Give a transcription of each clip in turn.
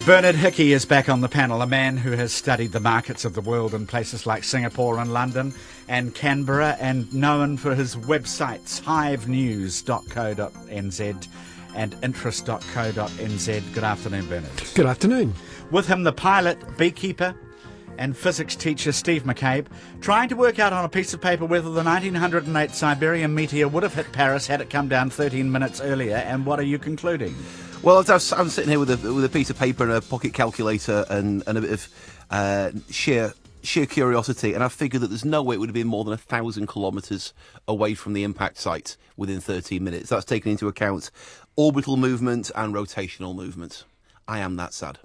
Bernard Hickey is back on the panel, a man who has studied the markets of the world in places like Singapore and London and Canberra, and known for his websites hivenews.co.nz and interest.co.nz. Good afternoon, Bernard. Good afternoon. With him, the pilot, beekeeper and physics teacher Steve McCabe, trying to work out on a piece of paper whether the 1908 Siberian meteor would have hit Paris had it come down 13 minutes earlier. And what are you concluding? Well, I'm sitting here with a piece of paper and a pocket calculator and a bit of sheer curiosity, and I figured that there's no way it would have been more than 1,000 kilometres away from the impact site within 13 minutes. That's taking into account orbital movement and rotational movement. I am that sad.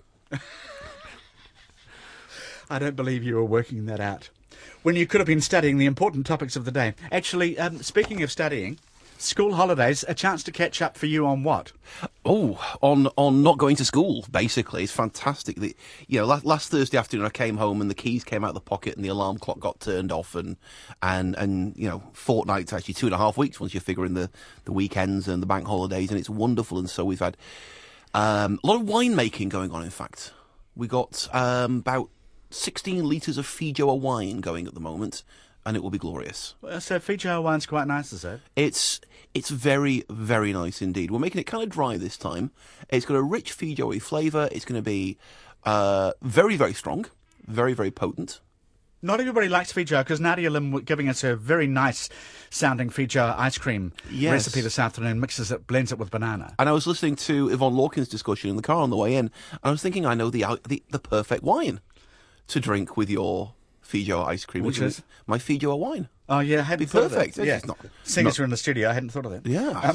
I don't believe you were working that out when you could have been studying the important topics of the day. Actually, speaking of studying, school holidays, a chance to catch up for you on what? Oh, on not going to school, basically. It's fantastic. Last Thursday afternoon I came home and the keys came out of the pocket and the alarm clock got turned off and fortnight's actually 2.5 weeks once you figure in the weekends and the bank holidays, and it's wonderful. And so we've had a lot of winemaking going on, in fact. We got about 16 litres of Feijoa wine going at the moment, and it will be glorious. So Feijoa wine's quite nice, is it? It's very, very nice indeed. We're making it kind of dry this time. It's got a rich Feijoa flavour. It's going to be very, very strong, very, very potent. Not everybody likes Feijoa, because Nadia Lim was giving us a very nice sounding Feijoa ice cream recipe this afternoon, blends it with banana. And I was listening to Yvonne Lawkins' discussion in the car on the way in, and I was thinking I know the perfect wine to drink with your Feijoa ice cream, which is my Feijoa wine. Oh yeah, I hadn't thought perfect. Of that. Yeah, seeing as you're in the studio, I hadn't thought of that. Yeah.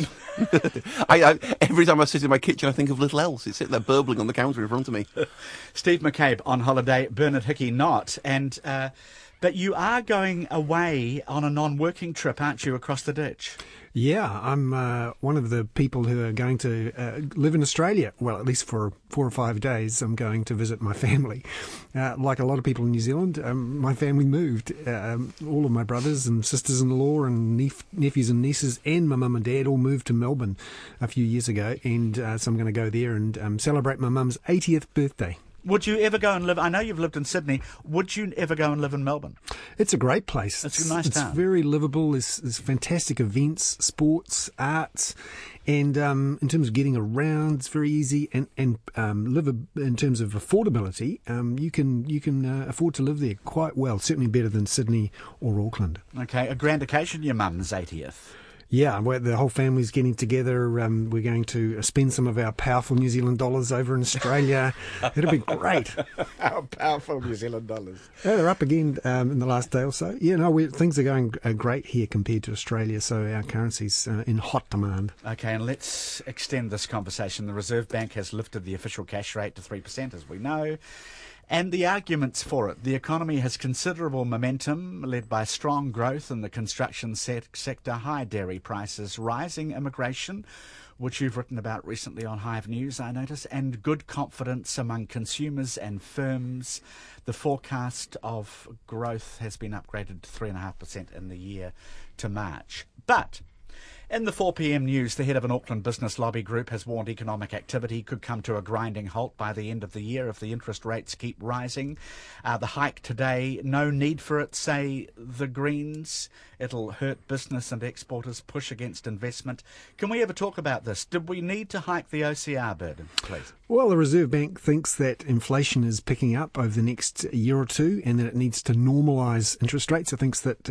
I every time I sit in my kitchen, I think of little else. It's sitting there burbling on the counter in front of me. Steve McCabe on holiday, Bernard Hickey not, and but you are going away on a non-working trip, aren't you, across the ditch? Yeah, I'm one of the people who are going to live in Australia. Well, at least for 4 or 5 days, I'm going to visit my family. Like a lot of people in New Zealand, my family moved. All of my brothers and sisters-in-law and nephews and nieces and my mum and dad all moved to Melbourne a few years ago. And so I'm going to go there and celebrate my mum's 80th birthday. Would you ever go and live? I know you've lived in Sydney. Would you ever go and live in Melbourne? It's a great place. It's a nice town. It's very livable. There's fantastic events, sports, arts, and in terms of getting around, it's very easy. And live in terms of affordability, you can afford to live there quite well. Certainly better than Sydney or Auckland. Okay, a grand occasion. Your mum's 80th. Yeah, the whole family's getting together. We're going to spend some of our powerful New Zealand dollars over in Australia. It'll be great. Our powerful New Zealand dollars. Yeah, they're up again in the last day or so. Yeah, no, things are going great here compared to Australia, so our currency's in hot demand. Okay, and let's extend this conversation. The Reserve Bank has lifted the official cash rate to 3%, as we know. And the arguments for it. The economy has considerable momentum, led by strong growth in the construction sector, high dairy prices, rising immigration, which you've written about recently on Hive News, I notice, and good confidence among consumers and firms. The forecast of growth has been upgraded to 3.5% in the year to March. But in the 4pm news, the head of an Auckland business lobby group has warned economic activity could come to a grinding halt by the end of the year if the interest rates keep rising. The hike today, no need for it, say the Greens. It'll hurt business and exporters, push against investment. Can we ever talk about this? Did we need to hike the OCR burden, please? Well, the Reserve Bank thinks that inflation is picking up over the next year or two and that it needs to normalise interest rates. It thinks that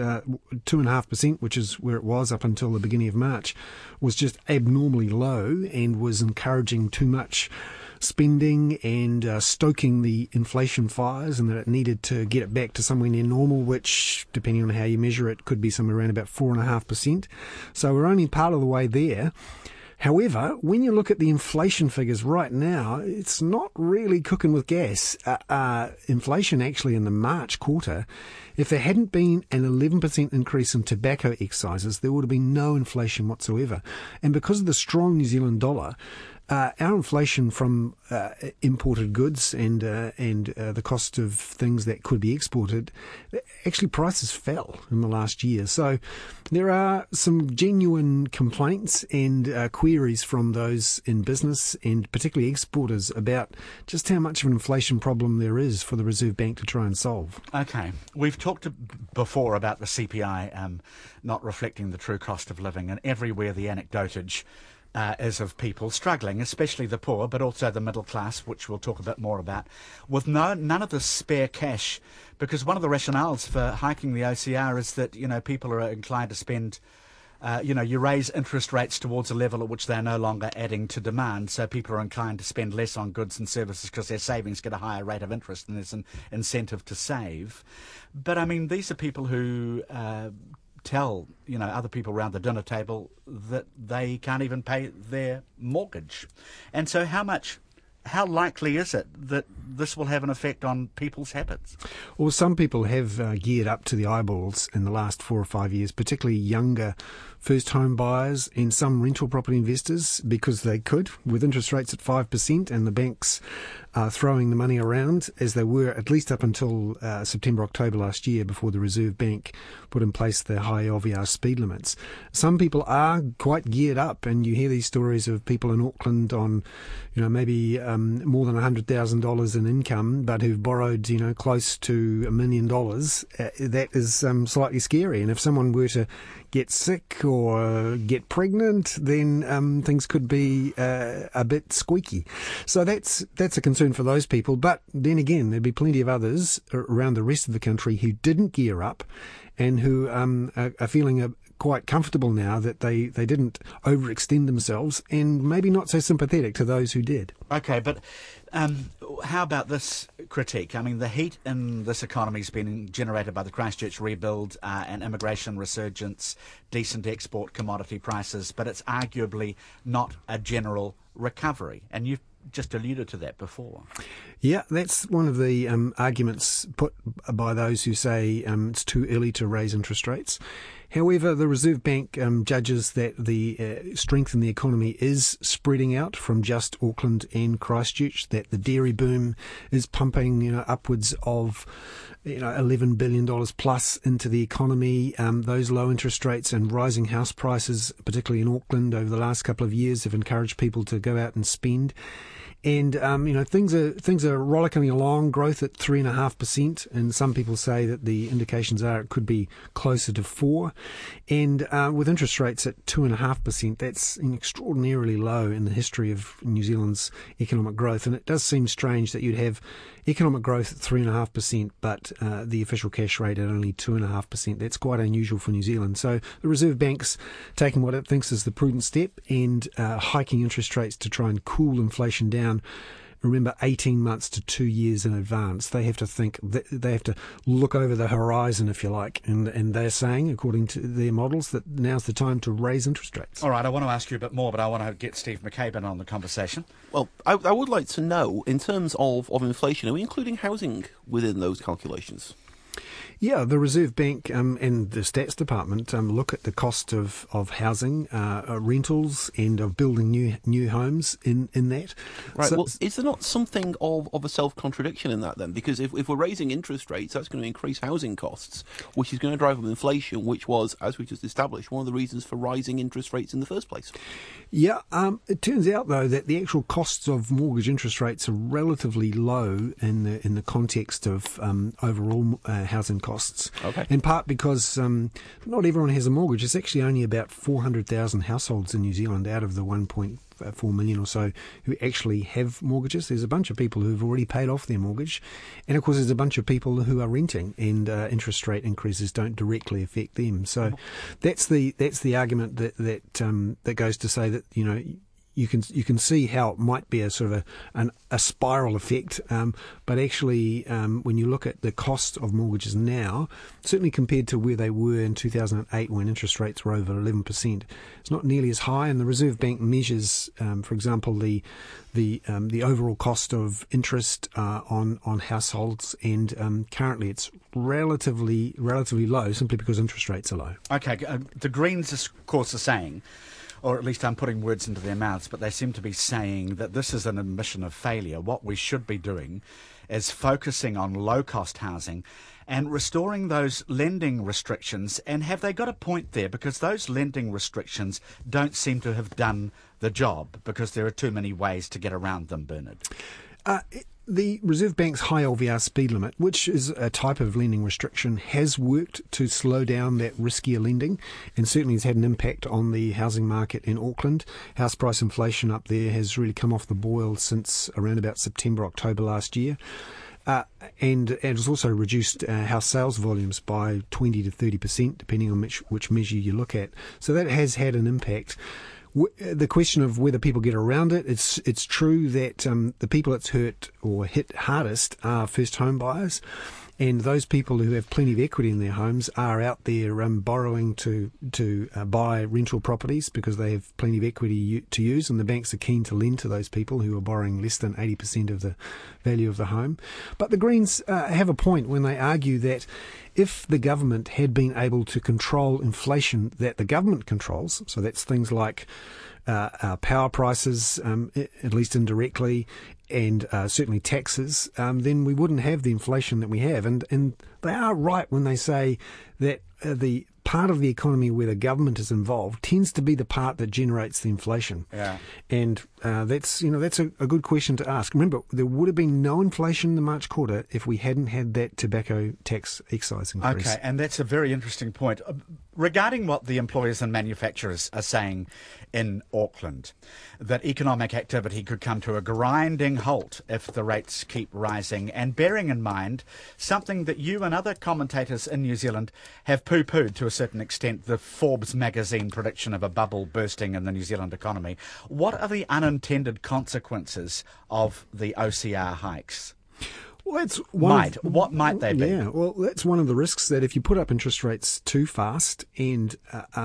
2.5%, which is where it was up until the beginning of March, was just abnormally low and was encouraging too much spending and stoking the inflation fires, and that it needed to get it back to somewhere near normal, which, depending on how you measure it, could be somewhere around about 4.5%. So we're only part of the way there. However, when you look at the inflation figures right now, it's not really cooking with gas. Inflation actually in the March quarter, if there hadn't been an 11% increase in tobacco excises, there would have been no inflation whatsoever. And because of the strong New Zealand dollar, our inflation from imported goods and the cost of things that could be exported, actually prices fell in the last year. So there are some genuine complaints and queries from those in business and particularly exporters about just how much of an inflation problem there is for the Reserve Bank to try and solve. Okay. We've talked before about the CPI not reflecting the true cost of living, and everywhere the anecdotage is of people struggling, especially the poor, but also the middle class, which we'll talk a bit more about, with none of the spare cash, because one of the rationales for hiking the OCR is that, people are inclined to spend, you raise interest rates towards a level at which they're no longer adding to demand, so people are inclined to spend less on goods and services because their savings get a higher rate of interest and there's an incentive to save. But, these are people who tell other people around the dinner table that they can't even pay their mortgage. And so how likely is it that this will have an effect on people's habits? Well, some people have geared up to the eyeballs in the last 4 or 5 years, particularly younger first home buyers and some rental property investors, because they could, with interest rates at 5% and the banks throwing the money around as they were at least up until September, October last year, before the Reserve Bank put in place the high LVR speed limits. Some people are quite geared up, and you hear these stories of people in Auckland on, maybe more than $100,000 in income, but who've borrowed, close to $1 million. That is slightly scary. And if someone were to get sick or get pregnant, then things could be a bit squeaky. So that's a concern for those people. But then again, there'd be plenty of others around the rest of the country who didn't gear up and who are feeling quite comfortable now that they didn't overextend themselves, and maybe not so sympathetic to those who did. Okay, but how about this critique? The heat in this economy has been generated by the Christchurch rebuild and immigration resurgence, decent export commodity prices, but it's arguably not a general recovery. And you've just alluded to that before. Yeah, that's one of the arguments put by those who say it's too early to raise interest rates. However, the Reserve Bank judges that the strength in the economy is spreading out from just Auckland and Christchurch, that the dairy boom is pumping upwards of $11 billion plus into the economy. Those low interest rates and rising house prices, particularly in Auckland over the last couple of years, have encouraged people to go out and spend. And things are rollicking along. Growth at 3.5%, and some people say that the indications are it could be closer to 4%. And with interest rates at 2.5%, that's extraordinarily low in the history of New Zealand's economic growth. And it does seem strange that you'd have economic growth at 3.5%, but the official cash rate at only 2.5%. That's quite unusual for New Zealand. So the Reserve Bank's taking what it thinks is the prudent step and hiking interest rates to try and cool inflation down. Remember, 18 months to 2 years in advance. They have to think, they have to look over the horizon, if you like, and they're saying, according to their models, that now's the time to raise interest rates. All right, I want to ask you a bit more, but I want to get Steve McCabe on the conversation. Well, I would like to know, in terms of inflation, are we including housing within those calculations? Yeah, the Reserve Bank and the Stats Department look at the cost of housing, rentals, and of building new homes in that. Right. So, well, is there not something of a self-contradiction in that then? Because if we're raising interest rates, that's going to increase housing costs, which is going to drive up inflation, which was, as we just established, one of the reasons for rising interest rates in the first place. Yeah, it turns out though that the actual costs of mortgage interest rates are relatively low in the context of overall housing costs. Okay. In part because not everyone has a mortgage. It's actually only about 400,000 households in New Zealand out of the 1.4 million or so who actually have mortgages. There's a bunch of people who've already paid off their mortgage, and of course there's a bunch of people who are renting, and interest rate increases don't directly affect them. So that's the argument that goes to say that you can see how it might be a sort of a spiral effect, but actually when you look at the cost of mortgages now, certainly compared to where they were in 2008 when interest rates were over 11%, it's not nearly as high. And the Reserve Bank measures, for example, the overall cost of interest on households, and currently it's relatively low, simply because interest rates are low. Okay, the Greens, of course, are saying, or at least I'm putting words into their mouths, but they seem to be saying that this is an admission of failure. What we should be doing is focusing on low-cost housing and restoring those lending restrictions. And have they got a point there? Because those lending restrictions don't seem to have done the job, because there are too many ways to get around them, Bernard. The Reserve Bank's high LVR speed limit, which is a type of lending restriction, has worked to slow down that riskier lending and certainly has had an impact on the housing market in Auckland. House price inflation up there has really come off the boil since around about September, October last year. And it has also reduced house sales volumes by 20 to 30%, depending on which measure you look at. So that has had an impact. The question of whether people get around it, it's true that the people it's hurt or hit hardest are first home buyers, and those people who have plenty of equity in their homes are out there borrowing to buy rental properties because they have plenty of equity to use, and the banks are keen to lend to those people who are borrowing less than 80% of the value of the home. But the Greens have a point when they argue that if the government had been able to control inflation that the government controls, so that's things like power prices, at least indirectly, and certainly taxes, then we wouldn't have the inflation that we have. And they are right when they say that the part of the economy where the government is involved tends to be the part that generates the inflation. Yeah. And that's a good question to ask. Remember, there would have been no inflation in the March quarter if we hadn't had that tobacco tax excise increase. Okay, and that's a very interesting point. Regarding what the employers and manufacturers are saying in Auckland, that economic activity could come to a grinding halt if the rates keep rising, and bearing in mind something that you and other commentators in New Zealand have poo-pooed to a certain extent, the Forbes magazine prediction of a bubble bursting in the New Zealand economy. What are the unintended consequences of the OCR hikes? Well, What might they be? Yeah, well, that's one of the risks, that if you put up interest rates too fast, and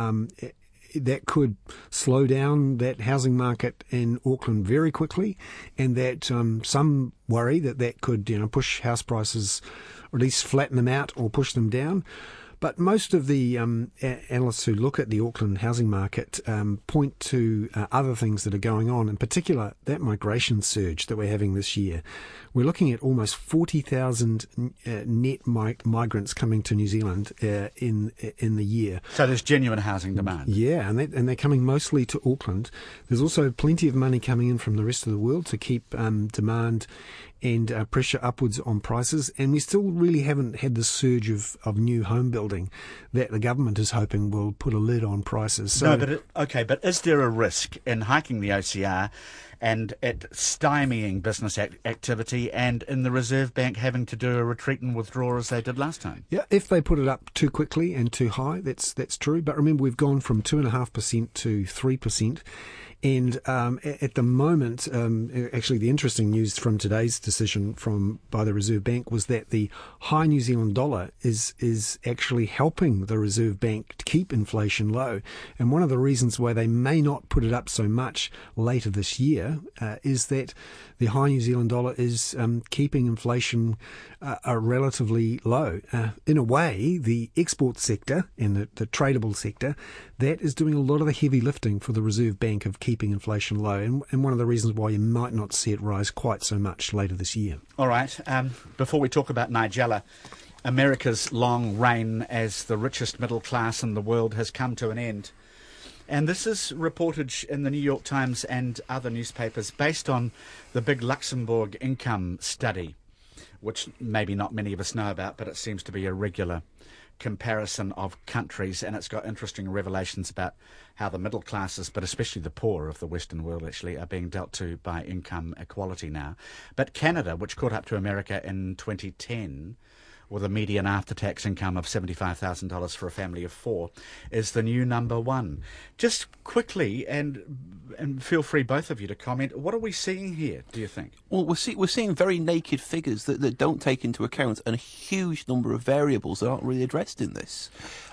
that could slow down that housing market in Auckland very quickly, and that some worry that could push house prices, or at least flatten them out or push them down. But most of the analysts who look at the Auckland housing market point to other things that are going on, in particular that migration surge that we're having this year. We're looking at almost 40,000 net migrants coming to New Zealand in the year. So there's genuine housing demand. Yeah, and they're coming mostly to Auckland. There's also plenty of money coming in from the rest of the world to keep demand and pressure upwards on prices, and we still really haven't had the surge of new home building that the government is hoping will put a lid on prices. So, but is there a risk in hiking the OCR and it stymieing business activity, and in the Reserve Bank having to do a retreat and withdraw as they did last time? Yeah, if they put it up too quickly and too high, that's true. But remember, we've gone from 2.5% to 3%. And at the moment, actually the interesting news from today's decision by the Reserve Bank was that the high New Zealand dollar is actually helping the Reserve Bank to keep inflation low. And one of the reasons why they may not put it up so much later this year is that the high New Zealand dollar is keeping inflation relatively low. In a way, the export sector and the tradable sector, that is doing a lot of the heavy lifting for the Reserve Bank of keeping inflation low, and one of the reasons why you might not see it rise quite so much later this year. All right. Before we talk about Nigella, America's long reign as the richest middle class in the world has come to an end. And this is reportage in the New York Times and other newspapers based on the big Luxembourg income study, which maybe not many of us know about, but it seems to be a regular comparison of countries, and it's got interesting revelations about how the middle classes, but especially the poor of the Western world, actually are being dealt to by income equality now. But Canada, which caught up to America in 2010 with a median after-tax income of $75,000 for a family of four, is the new number one. Just quickly, and feel free, both of you, to comment, what are we seeing here, do you think? Well, we're seeing very naked figures that don't take into account a huge number of variables that aren't really addressed in this.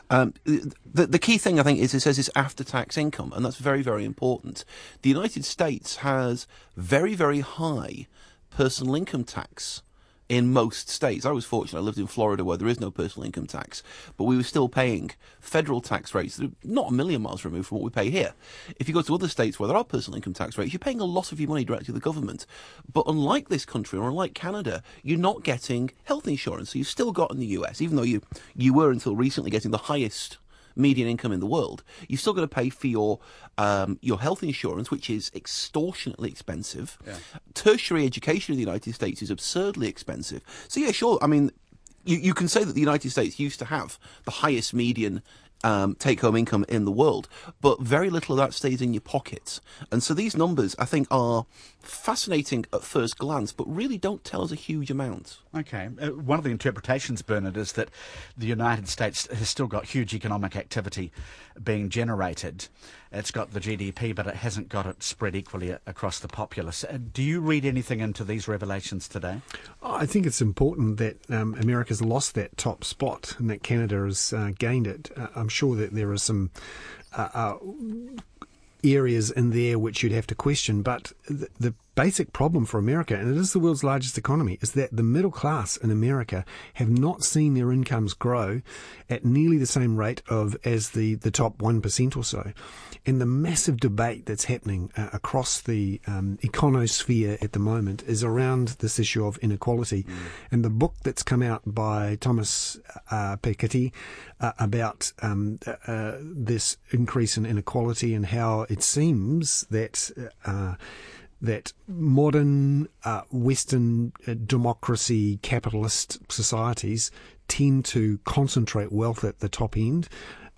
The key thing, I think, is it says it's after-tax income, and that's very, very important. The United States has very, very high personal income tax in most states. I was fortunate. I lived in Florida where there is no personal income tax, but we were still paying federal tax rates that are not a million miles removed from what we pay here. If you go to other states where there are personal income tax rates, you're paying a lot of your money directly to the government. But unlike this country, or unlike Canada, you're not getting health insurance. So you've still got in the US, even though you were until recently getting the highest median income in the world, you've still got to pay for your health insurance, which is extortionately expensive. Yeah. Tertiary education in the United States is absurdly expensive. So yeah, sure. I mean, you can say that the United States used to have the highest median take-home income in the world, but very little of that stays in your pockets. And so these numbers, I think, are fascinating at first glance, but really don't tell us a huge amount. Okay. One of the interpretations, Bernard, is that the United States has still got huge economic activity being generated. It's got the GDP, but it hasn't got it spread equally across the populace. Do you read anything into these revelations today? I think it's important that America's lost that top spot and that Canada has gained it. I'm sure that there are some areas in there which you'd have to question, but the basic problem for America, and it is the world's largest economy, is that the middle class in America have not seen their incomes grow at nearly the same rate as the top 1% or so. And the massive debate that's happening across the econosphere at the moment is around this issue of inequality. And the book that's come out by Thomas Piketty about this increase in inequality and how it seems that modern Western democracy capitalist societies tend to concentrate wealth at the top end.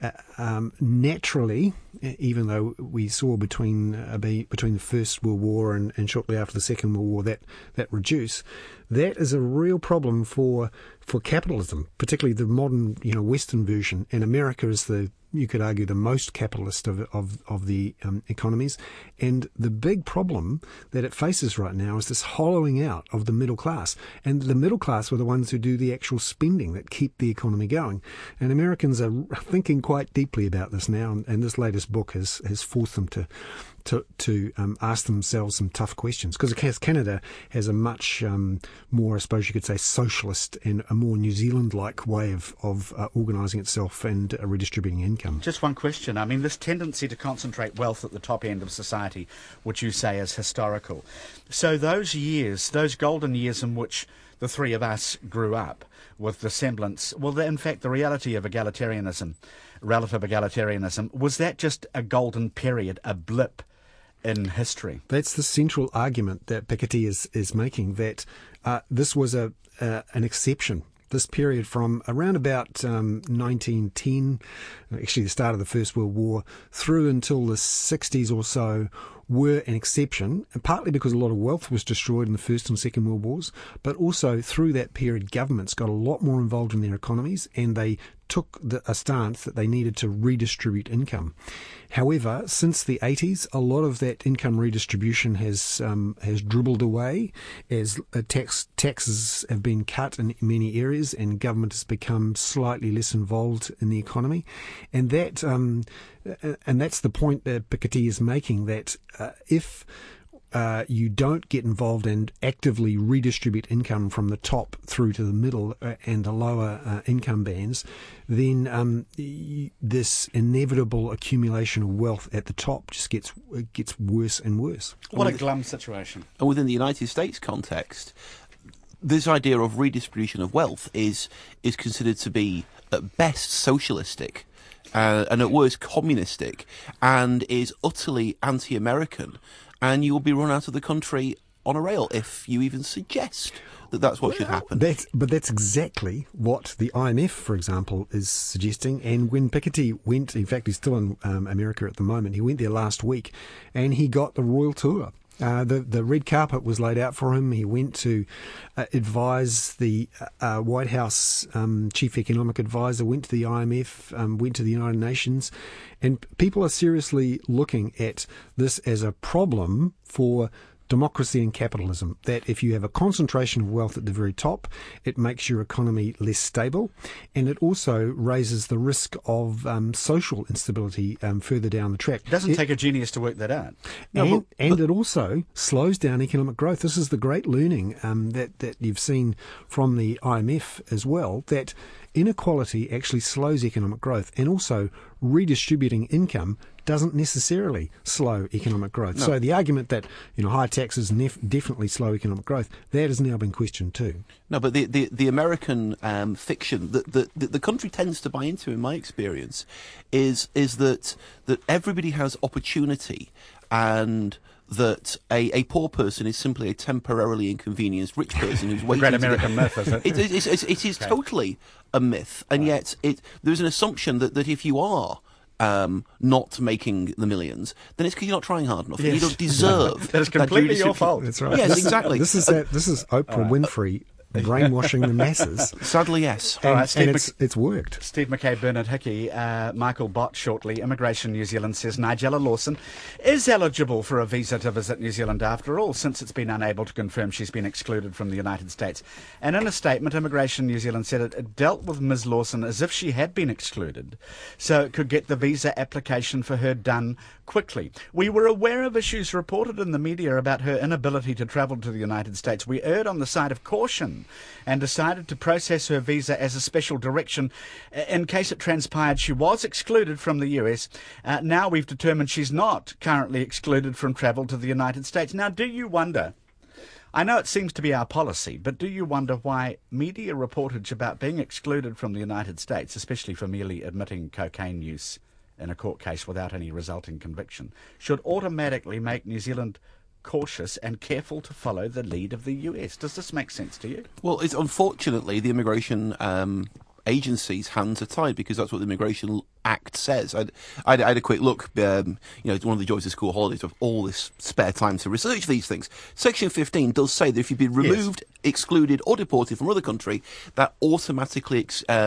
Naturally, even though we saw between the First World War and shortly after the Second World War that reduce, that is a real problem for capitalism, particularly the modern Western version. And America is you could argue, the most capitalist of the economies. And the big problem that it faces right now is this hollowing out of the middle class. And the middle class were the ones who do the actual spending that keep the economy going. And Americans are thinking quite deeply about this now, and this latest book has forced them to ask themselves some tough questions, because Canada has a much more, I suppose you could say, socialist and a more New Zealand-like way of organising itself and redistributing income. Just one question. I mean, this tendency to concentrate wealth at the top end of society, which you say is historical. So those years, those golden years in which the three of us grew up with the semblance, in fact, the reality of egalitarianism, relative egalitarianism, was that just a golden period, a blip in history? That's the central argument that Piketty is making, that this was an exception. This period from around about 1910, actually the start of the First World War, through until the 60s or so, were an exception, and partly because a lot of wealth was destroyed in the First and Second World Wars, but also through that period governments got a lot more involved in their economies, and they took a stance that they needed to redistribute income. However, since the 80s, a lot of that income redistribution has dribbled away as taxes have been cut in many areas, and government has become slightly less involved in the economy, and that's the point that Piketty is making, that if you don't get involved and actively redistribute income from the top through to the middle and the lower income bands, then this inevitable accumulation of wealth at the top just gets worse and worse. What a glum situation. And within the United States context, this idea of redistribution of wealth is considered to be at best socialistic and at worst communistic, and is utterly anti-American. And you will be run out of the country on a rail if you even suggest that that's what should happen. But that's exactly what the IMF, for example, is suggesting. And when Piketty went, in fact, he's still in America at the moment, he went there last week and he got the royal tour. The red carpet was laid out for him. He went to advise the White House chief economic advisor, went to the IMF, went to the United Nations, and people are seriously looking at this as a problem for democracy and capitalism, that if you have a concentration of wealth at the very top, it makes your economy less stable, and it also raises the risk of social instability further down the track. It doesn't take a genius to work that out. And it also slows down economic growth. This is the great learning that you've seen from the IMF as well, that inequality actually slows economic growth, and also redistributing income doesn't necessarily slow economic growth. No. So the argument that high taxes definitely slow economic growth, that has now been questioned too. No, but the American fiction that the country tends to buy into, in my experience, is that everybody has opportunity, and that a poor person is simply a temporarily inconvenienced rich person who's waiting. Great American myth, is it? It is totally a myth, and yet there's an assumption that if you are not making the millions, then it's because you're not trying hard enough. Yes. You don't deserve. That is completely your fault. That's right. Yes, exactly. This is Oprah Winfrey brainwashing the masses. Sadly, yes. And, All right, it's worked. Steve McKay, Bernard Hickey, Michael Bott shortly. Immigration New Zealand says Nigella Lawson is eligible for a visa to visit New Zealand after all, since it's been unable to confirm she's been excluded from the United States. And in a statement, Immigration New Zealand said it dealt with Ms Lawson as if she had been excluded, so it could get the visa application for her done quickly. We were aware of issues reported in the media about her inability to travel to the United States. We erred on the side of caution and decided to process her visa as a special direction in case it transpired she was excluded from the US. Now we've determined she's not currently excluded from travel to the United States. Now, do you wonder, I know it seems to be our policy, but do you wonder why media reportage about being excluded from the United States, especially for merely admitting cocaine use in a court case without any resulting conviction, should automatically make New Zealand cautious and careful to follow the lead of the US? Does this make sense to you? Well, it's unfortunately the immigration agency's hands are tied, because that's what the Immigration Act says. I had a quick look. It's one of the joys of school holidays, of all this spare time to research these things. Section 15 does say that if you've been removed, excluded, or deported from another country, that automatically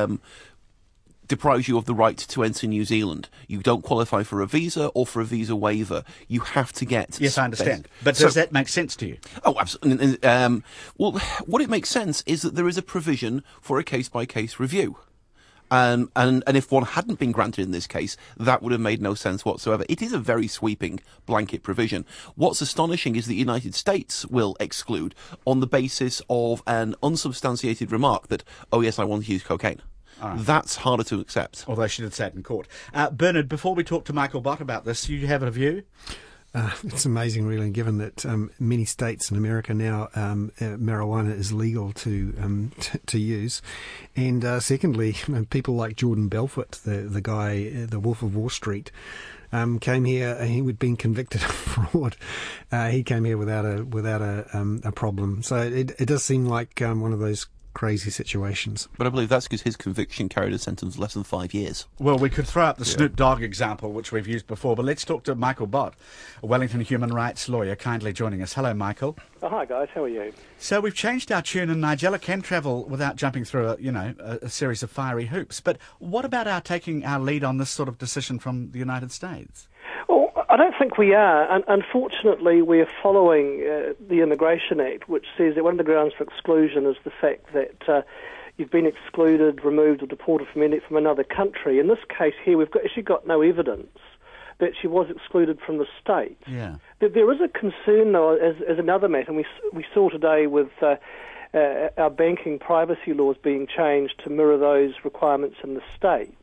deprives you of the right to enter New Zealand. You don't qualify for a visa or for a visa waiver. You have to get... Yes, I understand. But does that make sense to you? Oh, absolutely. Well, what it makes sense is that there is a provision for a case-by-case review. And if one hadn't been granted in this case, that would have made no sense whatsoever. It is a very sweeping blanket provision. What's astonishing is the United States will exclude on the basis of an unsubstantiated remark that, oh yes, I want to use cocaine. Right. That's harder to accept. Although she did say it in court. Bernard, before we talk to Michael Bott about this, you have a view? It's amazing, really, given that many states in America now marijuana is legal to use, and secondly, people like Jordan Belfort, the guy, the Wolf of Wall Street, came here. He had been convicted of fraud. He came here without a problem. So it does seem like one of those crazy situations. But I believe that's because his conviction carried a sentence of less than 5 years. Well, we could throw up the Snoop Dogg example, which we've used before, but let's talk to Michael Bott, a Wellington human rights lawyer, kindly joining us. Hello, Michael. Oh, hi, guys. How are you? So we've changed our tune, and Nigella can travel without jumping through a series of fiery hoops. But what about our taking our lead on this sort of decision from the United States? Well, I don't think we are. And unfortunately, we're following the Immigration Act, which says that one of the grounds for exclusion is the fact that you've been excluded, removed, or deported from another country. In this case here, we've actually got no evidence that she was excluded from the States. Yeah. There is a concern, though, as another matter, and we saw today with our banking privacy laws being changed to mirror those requirements in the States,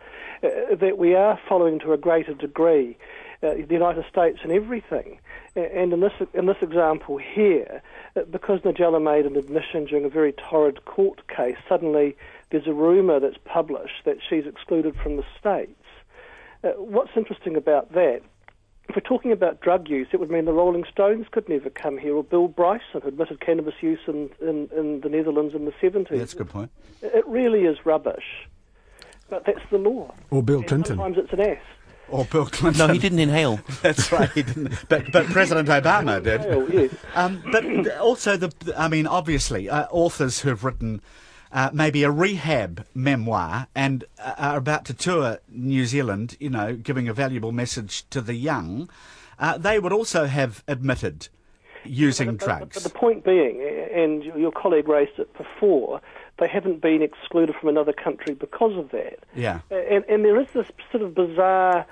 that we are following to a greater degree the United States in everything. And in this example here, because Nigella made an admission during a very torrid court case, suddenly there's a rumour that's published that she's excluded from the States. What's interesting about that, if we're talking about drug use, it would mean the Rolling Stones could never come here, or Bill Bryson, who admitted cannabis use in the Netherlands in the 70s. That's a good point. It really is rubbish. But that's the law. Or Bill Clinton. Sometimes it's an ass. Or Bill Clinton. No, he didn't inhale. That's right, he didn't. But President Obama did. Inhale, yes. But also, obviously, authors who have written maybe a rehab memoir and are about to tour New Zealand, giving a valuable message to the young, they would also have admitted using But drugs. the point being, and your colleague raised it before, they haven't been excluded from another country because of that. Yeah. And there is this sort of bizarre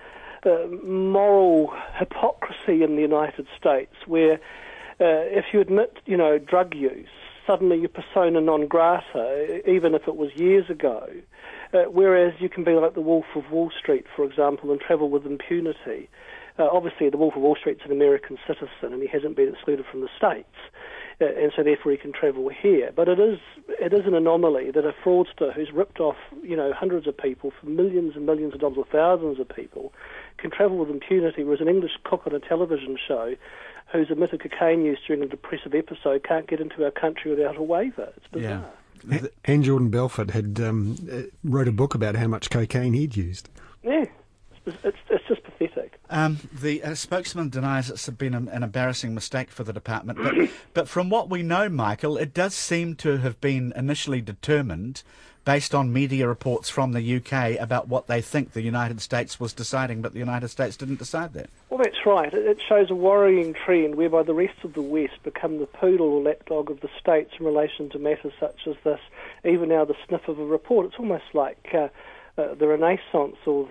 moral hypocrisy in the United States where if you admit, drug use, suddenly you're persona non grata, even if it was years ago. Whereas you can be like the Wolf of Wall Street, for example, and travel with impunity. Obviously, the Wolf of Wall Street's an American citizen, and he hasn't been excluded from the States, and so therefore he can travel here. But it is an anomaly that a fraudster who's ripped off, hundreds of people for millions and millions of dollars or thousands of people can travel with impunity, whereas an English cook on a television show who's admitted cocaine use during a depressive episode can't get into our country without a waiver. It's bizarre. Yeah. And Jordan Belfort had wrote a book about how much cocaine he'd used. Yeah, it's just pathetic. The spokesman denies it's been an embarrassing mistake for the department, but from what we know, Michael, it does seem to have been initially determined based on media reports from the UK about what they think the United States was deciding, but the United States didn't decide that. Well, that's right. It shows a worrying trend whereby the rest of the West become the poodle or lapdog of the States in relation to matters such as this, even now the sniff of a report. It's almost like the Renaissance or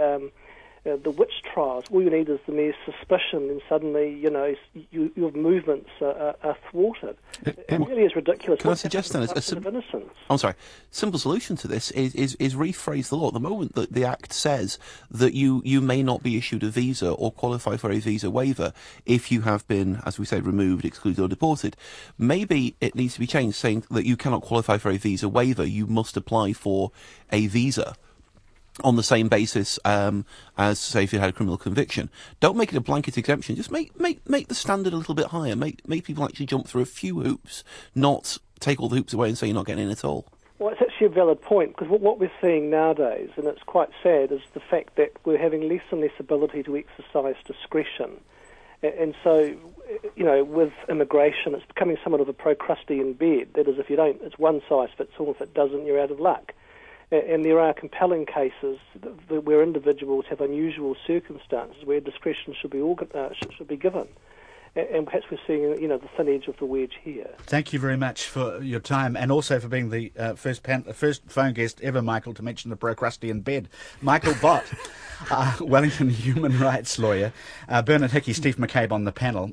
the witch trials. All you need is the mere suspicion, and suddenly, your movements are thwarted. It really is ridiculous. Can I suggest then, simple solution to this is rephrase the law. At the moment, the Act says that you may not be issued a visa or qualify for a visa waiver if you have been, as we say, removed, excluded or deported. Maybe it needs to be changed, saying that you cannot qualify for a visa waiver. You must apply for a visa on the same basis as, say, if you had a criminal conviction. Don't make it a blanket exemption. Just make the standard a little bit higher. Make people actually jump through a few hoops, not take all the hoops away and say you're not getting in at all. Well, it's actually a valid point, because what we're seeing nowadays, and it's quite sad, is the fact that we're having less and less ability to exercise discretion. And so, with immigration, it's becoming somewhat of a Procrustean bed. That is, if you don't, it's one size fits all. If it doesn't, you're out of luck. And there are compelling cases where individuals have unusual circumstances where discretion should be given. And perhaps we're seeing, the thin edge of the wedge here. Thank you very much for your time, and also for being the first phone guest ever, Michael, to mention the Procrustean bed. Michael Bott, Wellington human rights lawyer, Bernard Hickey, Steve McCabe on the panel.